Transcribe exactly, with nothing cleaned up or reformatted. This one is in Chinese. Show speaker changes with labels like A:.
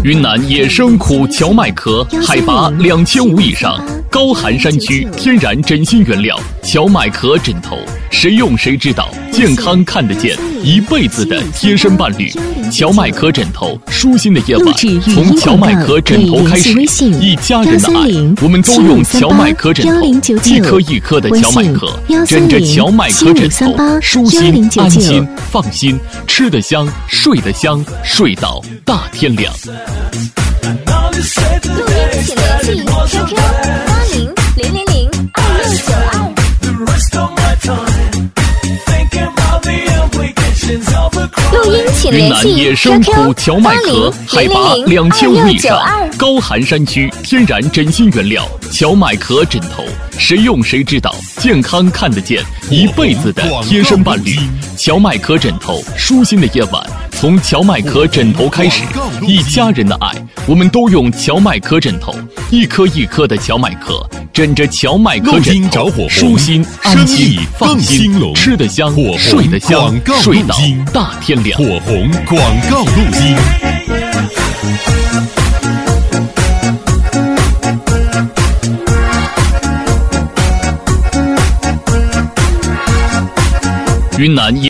A: 云南野生苦荞麦壳，海拔两千五以上，高寒山区天然枕芯原料，荞麦壳枕头，谁用谁知道，健康看得见，一辈子的贴身伴侣。荞麦壳枕头，舒心的夜晚，从荞麦壳枕头开始，一家人的爱，我们都用荞麦壳枕头，一颗一颗的荞麦壳，枕着荞麦壳枕头，舒心安心放心，吃得香，睡得香，睡到大天亮。
B: 录音请联系 Q Q 八零零零零二六九二。录音请联系 Q Q
A: 云南野生苦荞麦壳，海拔两千五以上，高寒山区天然枕芯原料，荞麦壳枕头，谁用谁知道，健康看得见，一辈子的贴身伴侣。荞麦壳枕头，舒心的夜晚，从荞麦壳枕头开始，一家人的爱，我们都用荞麦壳枕头，一颗一颗的荞麦壳，枕着荞麦壳枕头，舒心安心放心，吃得香，睡得香，睡到大天亮。
C: 火红广告录音。
A: 云南